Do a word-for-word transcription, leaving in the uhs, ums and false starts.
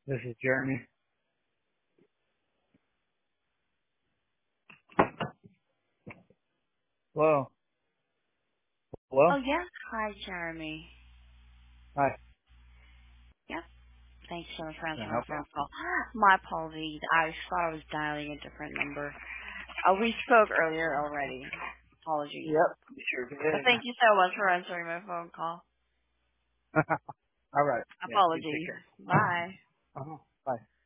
This is Jeremy. Hello. Hello. Oh, yeah. Hi, Jeremy. Hi. Yep. Thanks so much for Can I answering my help you? phone call. My apologies. I thought I was dialing a different number. Uh, we spoke earlier already. Apologies. Yep. You sure But did. thank you so much for answering my phone call. All right. Yeah. You take Apologies. care. Bye. Uh huh. Bye.